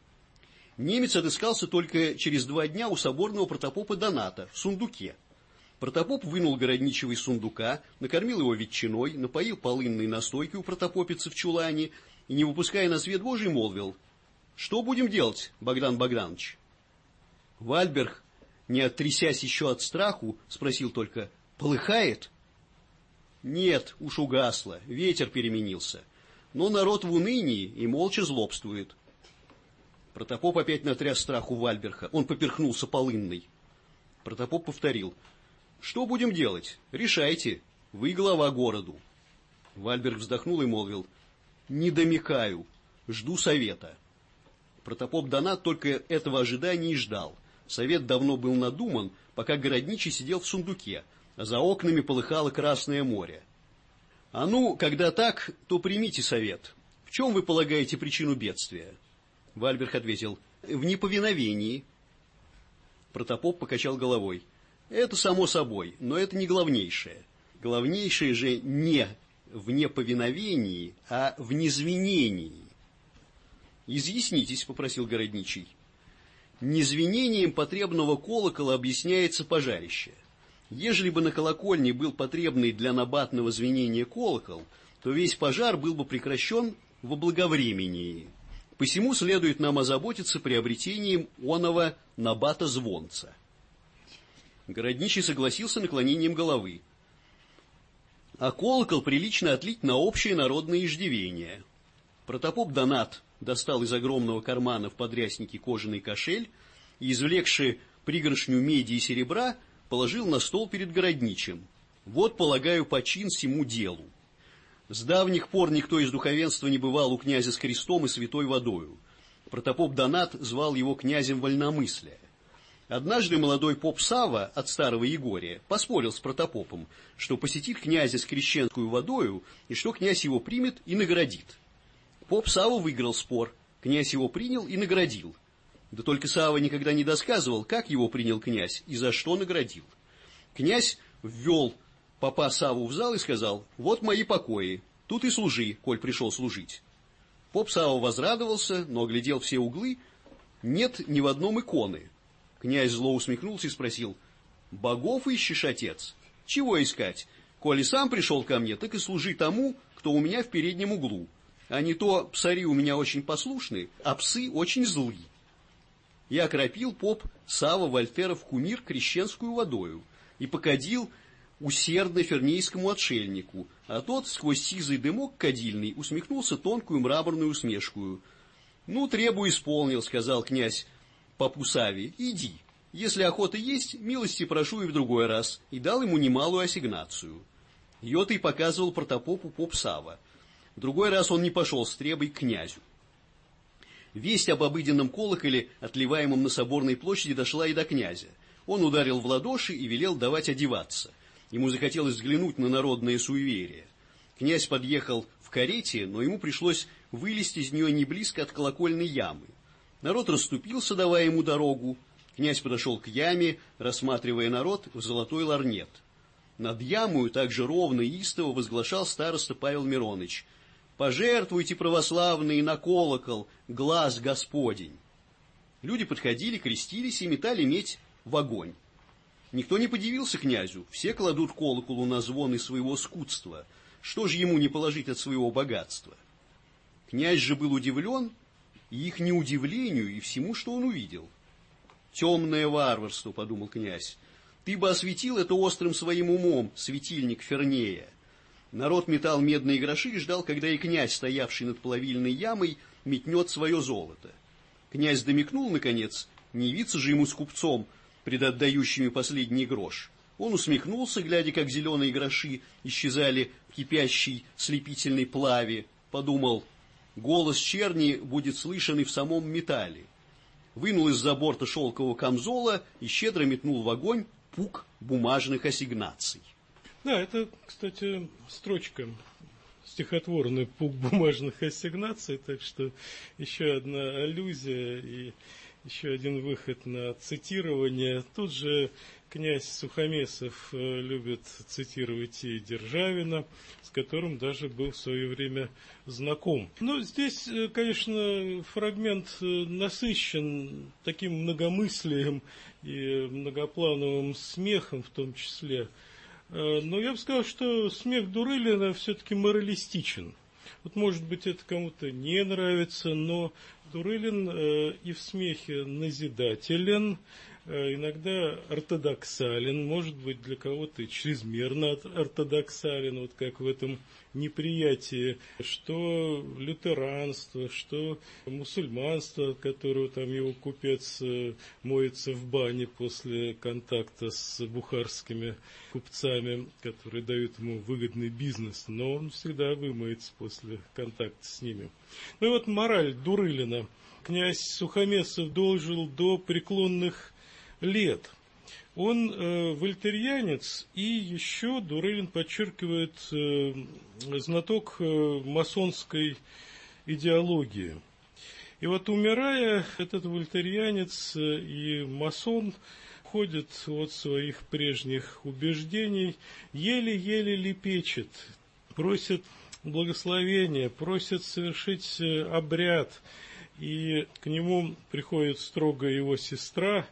Немец отыскался только через два дня у соборного протопопа Доната в сундуке. Протопоп вынул городничего из сундука, накормил его ветчиной, напоил полынной настойкой у протопопицы в чулане и, не выпуская на свет Божий, молвил: «Что будем делать, Богдан Богданович?» Вальберг, не оттрясясь еще от страху, спросил только: «Полыхает?» «Нет, уж угасло, ветер переменился. Но народ в унынии и молча злобствует». Протопоп опять натряс страху Вальберга, он поперхнулся полынной. Протопоп повторил: «Что будем делать? Решайте, вы глава городу». Вальберг вздохнул и молвил: «Не домекаю. Жду совета. Протопоп Донат только этого ожидания и ждал. Совет давно был надуман, пока городничий сидел в сундуке, а за окнами полыхало Красное море. А ну, когда так, то примите совет. В чем вы полагаете причину бедствия? Вальберг ответил: в неповиновении. Протопоп покачал головой. Это само собой, но это не главнейшее. Главнейшее же не в неповиновении, а в незвенении. «Изъяснитесь», — попросил городничий. Незвенением потребного колокола объясняется пожарище. Ежели бы на колокольне был потребный для набатного звенения колокол, то весь пожар был бы прекращен во благовремении. Посему следует нам озаботиться приобретением оного набата-звонца. Городничий согласился наклонением головы. А колокол прилично отлить на общее народное иждивение. Протопоп Донат достал из огромного кармана в подряснике кожаный кошель и, извлекши пригоршню меди и серебра, положил на стол перед городничим. Вот, полагаю, почин сему делу. С давних пор никто из духовенства не бывал у князя с крестом и святой водою. Протопоп Донат звал его князем вольномыслия. Однажды молодой поп Савва от старого Егория поспорил с протопопом, что посетит князя с крещенскую водою и что князь его примет и наградит. Поп Савва выиграл спор, князь его принял и наградил. Да только Савва никогда не досказывал, как его принял князь и за что наградил. Князь ввел попа Савву в зал и сказал: «Вот мои покои, тут и служи, коль пришел служить». Поп Савва возрадовался, но оглядел все углы, нет ни в одном иконы. Князь зло усмехнулся и спросил: «Богов ищешь, отец? Чего искать? Коли сам пришел ко мне, так и служи тому, кто у меня в переднем углу. А не то псари у меня очень послушны, а псы очень злы». И окропил поп Савва Вольтеров кумир крещенскую водою и покадил усердно фернейскому отшельнику, а тот сквозь сизый дымок кадильный усмехнулся тонкую мраморную усмешкую. «Ну, требу исполнил», — сказал князь попу Савве, — «иди. Если охота есть, милости прошу и в другой раз», и дал ему немалую ассигнацию. Ее-то и показывал протопопу поп Савва. В другой раз он не пошел с требой к князю. Весть об обыденном колоколе, отливаемом на соборной площади, дошла и до князя. Он ударил в ладоши и велел давать одеваться. Ему захотелось взглянуть на народное суеверие. Князь подъехал в карете, но ему пришлось вылезть из нее не близко от колокольной ямы. Народ расступился, давая ему дорогу. Князь подошел к яме, рассматривая народ в золотой лорнет. Над ямою также ровно и истово возглашал староста Павел Мироныч: «Пожертвуйте, православные, на колокол, глаз Господень». Люди подходили, крестились и метали медь в огонь. Никто не подивился князю, все кладут колоколу на звон из своего скудства. Что же ему не положить от своего богатства? Князь же был удивлен и их неудивлению, и всему, что он увидел. «Темное варварство», — подумал князь, — «ты бы осветил это острым своим умом, светильник Фернея». Народ метал медные гроши и ждал, когда и князь, стоявший над плавильной ямой, метнет свое золото. Князь домикнул, наконец, не явиться же ему с купцом, предотдающими последний грош. Он усмехнулся, глядя, как зеленые гроши исчезали в кипящей слепительной плаве, подумал: голос черни будет слышен и в самом металле. Вынул из-за борта шелкового камзола и щедро метнул в огонь пук бумажных ассигнаций. Да, это, кстати, строчка стихотворный пук бумажных ассигнаций, так что еще одна аллюзия и еще один выход на цитирование. Тут же князь Сухомесов любит цитировать и Державина, с которым даже был в свое время знаком. Но здесь, конечно, фрагмент насыщен таким многомыслием и многоплановым смехом в том числе. Но я бы сказал, что смех Дурылина все-таки моралистичен. Вот, может быть, это кому-то не нравится, но Дурылин э, и в смехе назидателен, иногда ортодоксален, может быть, для кого-то чрезмерно ортодоксален, вот как в этом неприятии, что лютеранство, что мусульманство, от которого там его купец моется в бане после контакта с бухарскими купцами, которые дают ему выгодный бизнес, но он всегда вымоется после контакта с ними. Ну и вот мораль Дурылина. Князь Сухомесов дожил до преклонных лет. Он э, вольтерьянец, и еще Дурылин подчеркивает э, знаток э, масонской идеологии. И вот умирая, этот вольтерьянец и масон ходит от своих прежних убеждений, еле-еле лепечет, просит благословения, просит совершить обряд. И к нему приходит строго его сестра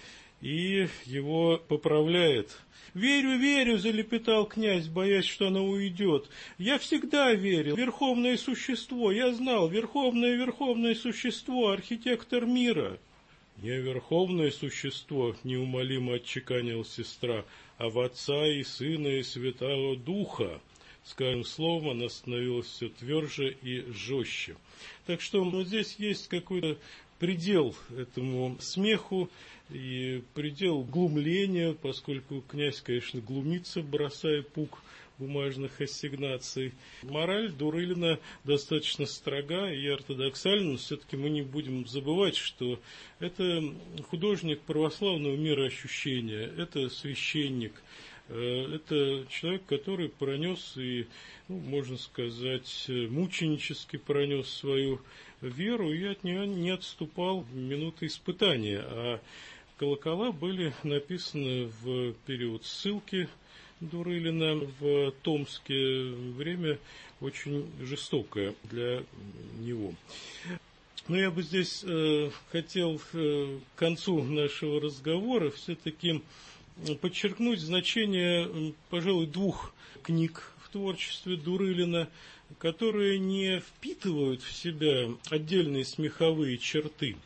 и его поправляет. «Верю, верю», — залепетал князь, боясь, что она уйдет. «Я всегда верил. Верховное существо, я знал, верховное, верховное существо, архитектор мира». «Не верховное существо», — неумолимо отчеканила сестра, «а в Отца и Сына и Святого Духа». С каждым словом она становилась все тверже и жестче. Так что вот здесь есть какой-то предел этому смеху и предел глумления, поскольку князь, конечно, глумится, бросая пук бумажных ассигнаций. Мораль Дурылина достаточно строга и ортодоксальна, но все-таки мы не будем забывать, что это художник православного мироощущения, это священник, это человек, который пронес и, ну, можно сказать, мученически пронес свою веру и от нее не отступал в минуты испытания. А колокола были написаны в период ссылки Дурылина в Томске, время очень жестокое для него. Но я бы здесь э, хотел э, к концу нашего разговора все-таки подчеркнуть значение, пожалуй, двух книг в творчестве Дурылина, которые не впитывают в себя отдельные смеховые черты,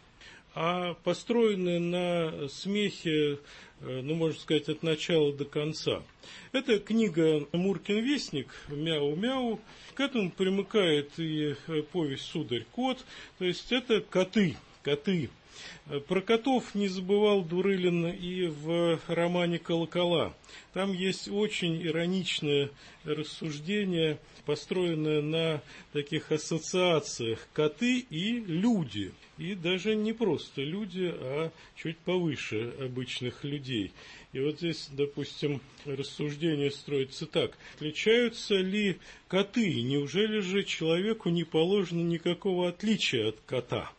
а построены на смехе, ну, можно сказать, от начала до конца. Это книга «Муркин вестник», «Мяу-мяу». К этому примыкает и повесть «Сударь-кот», то есть это коты, коты. Про котов не забывал Дурылин и в романе «Колокола». Там есть очень ироничное рассуждение, построенное на таких ассоциациях коты и люди. И даже не просто люди, а чуть повыше обычных людей. И вот здесь, допустим, рассуждение строится так. Отличаются ли коты? Неужели же человеку не положено никакого отличия от кота?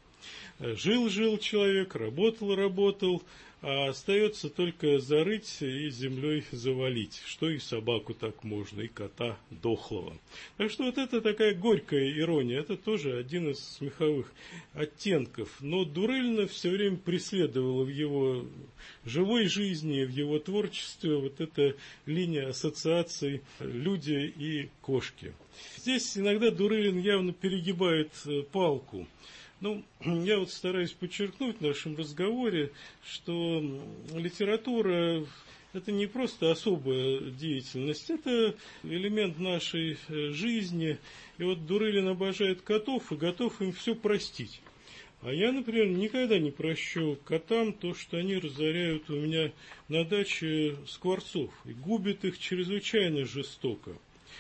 Жил-жил человек, работал-работал, а остается только зарыть и землей завалить, что и собаку так можно, и кота дохлого. Так что вот это такая горькая ирония, это тоже один из смеховых оттенков. Но Дурылина все время преследовала в его живой жизни, в его творчестве вот эта линия ассоциаций люди и кошки. Здесь иногда Дурылин явно перегибает палку. Ну, я вот стараюсь подчеркнуть в нашем разговоре, что литература – это не просто особая деятельность, это элемент нашей жизни. И вот Дурылин обожает котов и готов им все простить. А я, например, никогда не прощу котам то, что они разоряют у меня на даче скворцов и губят их чрезвычайно жестоко.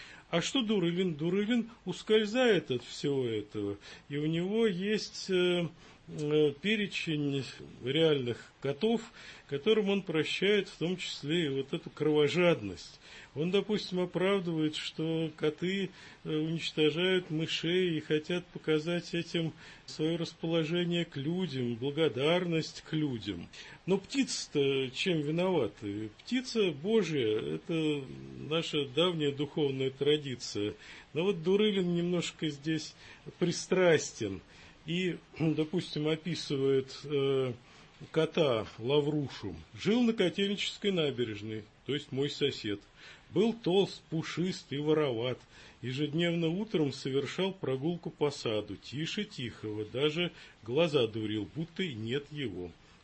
А что Дурылин? Дурылин ускользает от всего этого, и у него есть э, э, перечень реальных котов, которым он прощает в том числе и вот эту кровожадность. Он, допустим, оправдывает, что коты уничтожают мышей и хотят показать этим свое расположение к людям, благодарность к людям. Но птицы-то чем виноваты? Птица Божья – это наша давняя духовная традиция. Но вот Дурылин немножко здесь пристрастен и, допустим, описывает э, кота Лаврушу. Жил на Котельнической набережной, то есть мой сосед. Был толст, пушист и вороват. Ежедневно утром совершал прогулку по саду, тише тихого, даже глаза дурил, будто и нет его.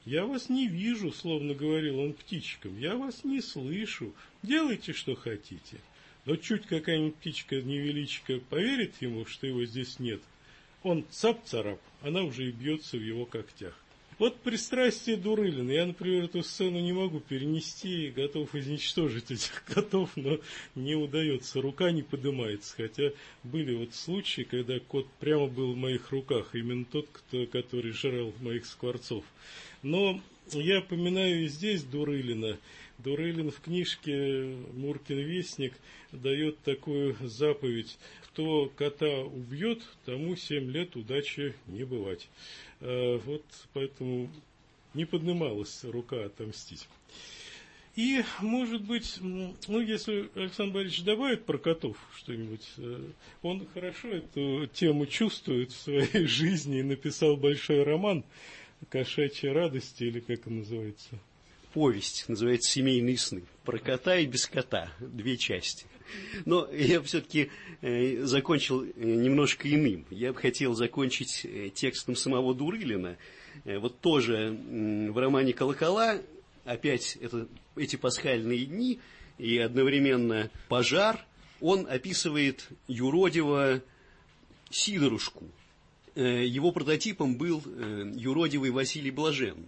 «Я вас не вижу», словно говорил он птичкам, «я вас не слышу, делайте, что хотите». Но чуть какая-нибудь птичка-невеличка поверит ему, что его здесь нет, он цап-царап, она уже и бьется в его когтях. Вот пристрастие Дурылина. Я, например, эту сцену не могу перенести, готов изничтожить этих котов, но не удается, рука не поднимается. Хотя были вот случаи, когда кот прямо был в моих руках, именно тот, кто, который жрал моих скворцов. Но я поминаю и здесь Дурылина. Дурылин в книжке «Муркин вестник» дает такую заповедь: кто кота убьет, тому семь лет удачи не бывать. Вот поэтому не поднималась рука отомстить. И, может быть, ну, если Александр Борисович добавит про котов что-нибудь, он хорошо эту тему чувствует в своей жизни и написал большой роман «Кошачья радость», или как он называется? Повесть, называется «Семейные сны». Про кота и без кота. Две части. Но я все-таки э, закончил немножко иным. Я бы хотел закончить э, текстом самого Дурылина. Э, вот тоже э, в романе «Колокола» опять это, эти пасхальные дни и одновременно пожар. Он описывает юродивого Сидорушку. Э, его прототипом был э, юродивый Василий Блаженный.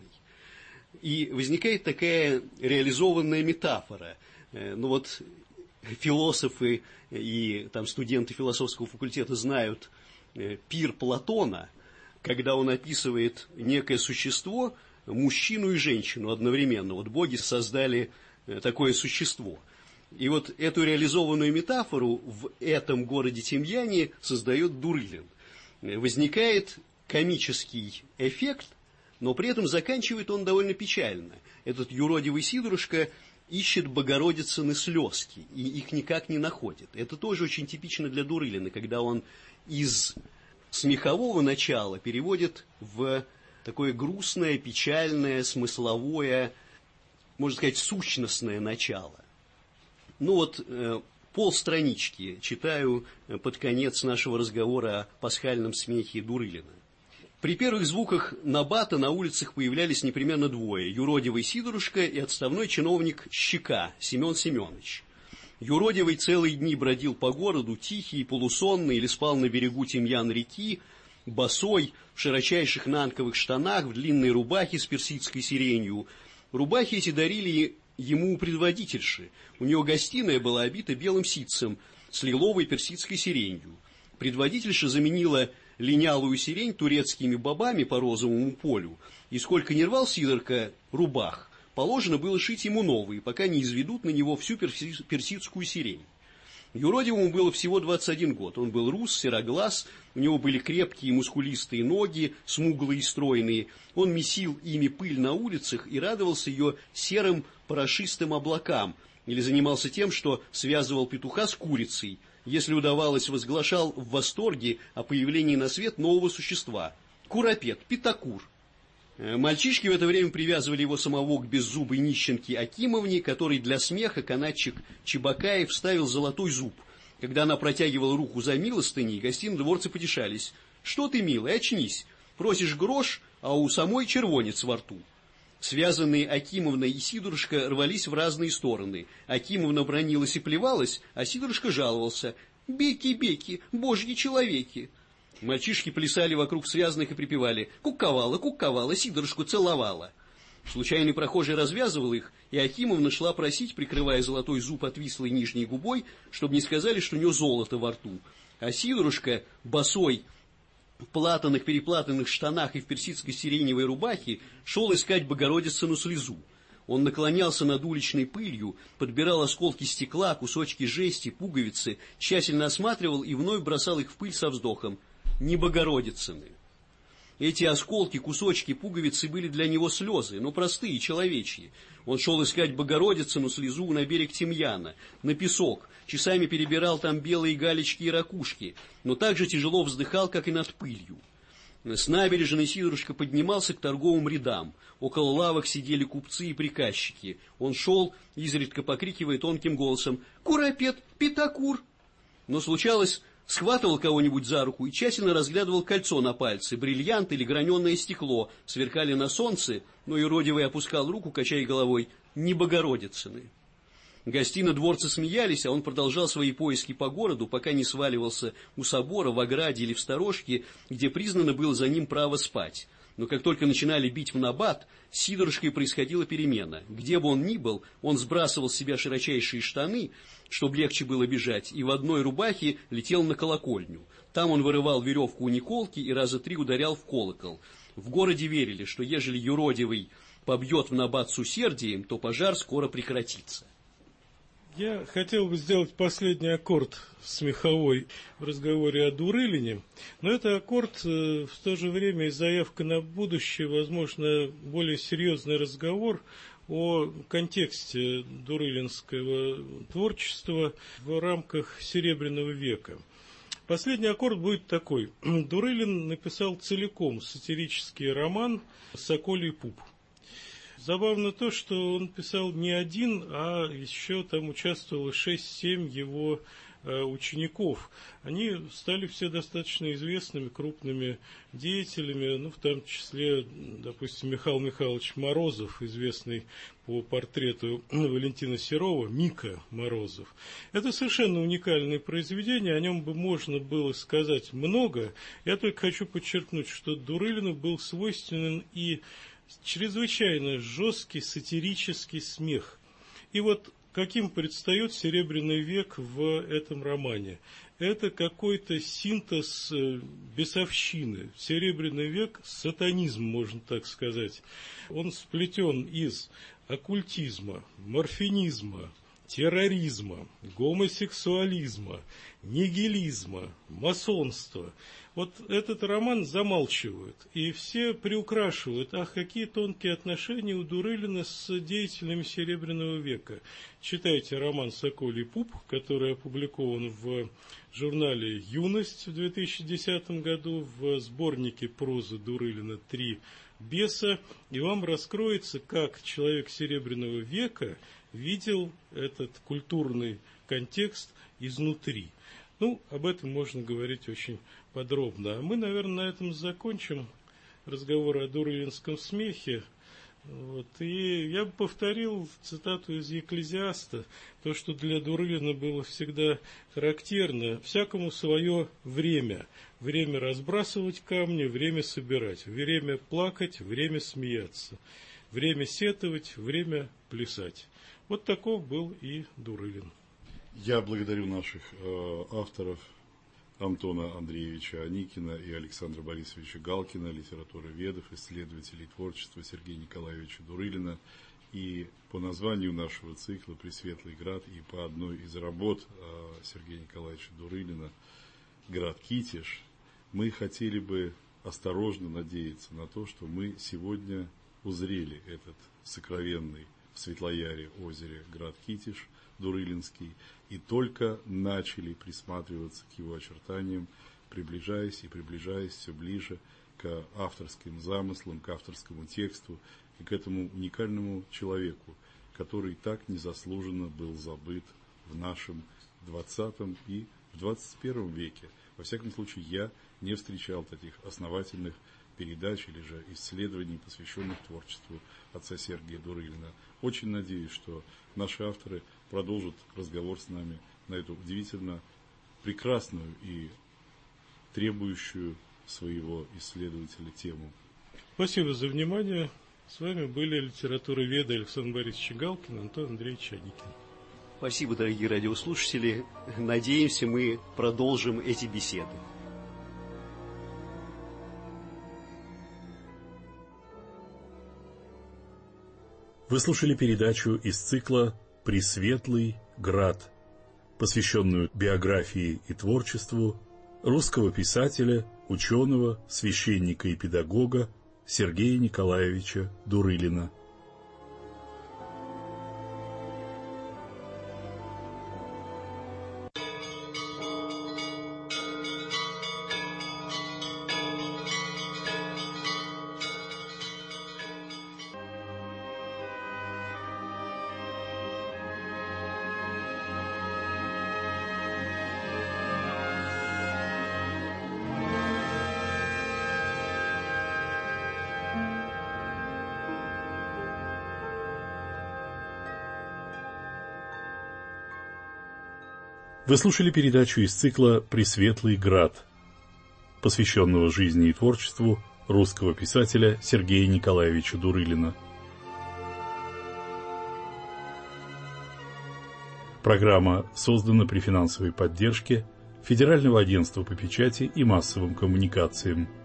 И возникает такая реализованная метафора. Ну вот философы и там студенты философского факультета знают пир Платона, когда он описывает некое существо, мужчину и женщину одновременно. Вот боги создали такое существо. И вот эту реализованную метафору в этом городе Тимьяне создает Дурылин. Возникает комический эффект, но при этом заканчивает он довольно печально. Этот юродивый Сидорушка ищет Богородицыны слезки, и их никак не находит. Это тоже очень типично для Дурылина, когда он из смехового начала переводит в такое грустное, печальное, смысловое, можно сказать, сущностное начало. Ну вот э, полстранички читаю под конец нашего разговора о пасхальном смехе Дурылина. При первых звуках набата на улицах появлялись непременно двое: юродивый Сидорушка и отставной чиновник Щека Семен Семенович. Юродивый целые дни бродил по городу, тихий, полусонный, или спал на берегу Тимьян-реки, босой, в широчайших нанковых штанах, в длинной рубахе с персидской сиренью. Рубахи эти дарили ему предводительши. У него гостиная была обита белым ситцем с лиловой персидской сиренью. Предводительша заменила линялую сирень турецкими бобами по розовому полю, и сколько не рвал Сидорка рубах, положено было шить ему новые, пока не изведут на него всю перси- персидскую сирень. Юродивому было всего двадцать один год, он был рус, сероглаз, у него были крепкие мускулистые ноги, смуглые и стройные, он месил ими пыль на улицах и радовался ее серым порошистым облакам, или занимался тем, что связывал петуха с курицей. Если удавалось, возглашал в восторге о появлении на свет нового существа – куропет, пятакур. Мальчишки в это время привязывали его самого к беззубой нищенке Акимовне, которой для смеха канатчик Чебакаев вставил золотой зуб. Когда она протягивала руку за милостыней, гостинодворцы потешались: «Что ты, милый, очнись, просишь грош, а у самой червонец во рту». Связанные Акимовна и Сидорушка рвались в разные стороны. Акимовна бранилась и плевалась, а Сидорушка жаловался: «Беки-беки, божьи человеки». Мальчишки плясали вокруг связанных и припевали: «Куковала, куковала, Сидорушку целовала». Случайный прохожий развязывал их, и Акимовна шла просить, прикрывая золотой зуб отвислой нижней губой, чтобы не сказали, что у нее золото во рту. А Сидорушка, босой, в платаных-переплатанных штанах и в персидской сиреневой рубахе, шел искать Богородицыну слезу. Он наклонялся над уличной пылью, подбирал осколки стекла, кусочки жести, пуговицы, тщательно осматривал и вновь бросал их в пыль со вздохом: «Не Богородицыны». Эти осколки, кусочки, пуговицы были для него слезы, но простые, человечьи. Он шел искать Богородицыну слезу на берег Тимьяна, на песок, часами перебирал там белые галечки и ракушки, но так же тяжело вздыхал, как и над пылью. С набережной Сидорушка поднимался к торговым рядам. Около лавок сидели купцы и приказчики. Он шел, изредка покрикивая тонким голосом: «Куропет, пятакур!» Но случалось, схватывал кого-нибудь за руку и тщательно разглядывал кольцо на пальце, бриллиант или граненое стекло, сверкали на солнце, но юродивый опускал руку, качая головой: «Не Богородицыны». Гости на дворце смеялись, а он продолжал свои поиски по городу, пока не сваливался у собора, в ограде или в сторожке, где признано было за ним право спать. Но как только начинали бить в набат, с Сидорушкой происходила перемена. Где бы он ни был, он сбрасывал с себя широчайшие штаны, чтобы легче было бежать, и в одной рубахе летел на колокольню. Там он вырывал веревку у Николки и раза три ударял в колокол. В городе верили, что ежели юродивый побьет в набат с усердием, то пожар скоро прекратится. Я хотел бы сделать последний аккорд смеховой в разговоре о Дурылине, но это аккорд э, в то же время и заявка на будущее, возможно, более серьезный разговор о контексте дурылинского творчества в рамках Серебряного века. Последний аккорд будет такой. Дурылин написал целиком сатирический роман «Соколий пуп». Забавно то, что он писал не один, а еще там участвовало шесть-семь его э, учеников. Они стали все достаточно известными, крупными деятелями, ну, в том числе, допустим, Михаил Михайлович Морозов, известный по портрету Валентина Серова, Мика Морозов. Это совершенно уникальное произведение, о нем бы можно было сказать много. Я только хочу подчеркнуть, что Дурылину был свойственен и чрезвычайно жесткий сатирический смех. И вот каким предстает Серебряный век в этом романе? Это какой-то синтез бесовщины. Серебряный век — сатанизм, можно так сказать. Он сплетен из оккультизма, морфинизма, терроризма, гомосексуализма, нигилизма, масонства. Вот этот роман замалчивают, и все приукрашивают: ах, какие тонкие отношения у Дурылина с деятелями Серебряного века. Читайте роман «Соколий пуп», который опубликован в журнале «Юность» в две тысячи десятом году, в сборнике прозы Дурылина «Три беса», и вам раскроется, как человек Серебряного века видел этот культурный контекст изнутри. Ну, об этом можно говорить очень подробно. А мы, наверное, на этом закончим разговор о дурылинском смехе. Вот. И я бы повторил цитату из Екклезиаста: то, что для Дурылина было всегда характерно: всякому свое время. Время разбрасывать камни, время собирать. Время плакать, время смеяться. Время сетовать, время плясать. Вот таков был и Дурылин. Я благодарю наших э, авторов Антона Андреевича Аникина и Александра Борисовича Галкина, литературоведов, исследователей творчества Сергея Николаевича Дурылина. И по названию нашего цикла «Пресветлый град» и по одной из работ э, Сергея Николаевича Дурылина «Град Китеж» мы хотели бы осторожно надеяться на то, что мы сегодня узрели этот сокровенный в Светлояре озере град Китеж Дурылинский, и только начали присматриваться к его очертаниям, приближаясь и приближаясь все ближе к авторским замыслам, к авторскому тексту и к этому уникальному человеку, который так незаслуженно был забыт в нашем двадцатом и в двадцать первом веке. Во всяком случае, я не встречал таких основательных передач или же исследований, посвященных творчеству отца Сергия Дурылина. Очень надеюсь, что наши авторы продолжат разговор с нами на эту удивительно прекрасную и требующую своего исследователя тему. Спасибо за внимание. С вами были литературоведы Александр Борисович Галкин и Антон Андреевич Аникин. Спасибо, дорогие радиослушатели. Надеемся, мы продолжим эти беседы. Вы слушали передачу из цикла «Пресветлый град», посвященную биографии и творчеству русского писателя, ученого, священника и педагога Сергея Николаевича Дурылина. Вы слушали передачу из цикла «Пресветлый Град», посвященного жизни и творчеству русского писателя Сергея Николаевича Дурылина. Программа создана при финансовой поддержке Федерального агентства по печати и массовым коммуникациям.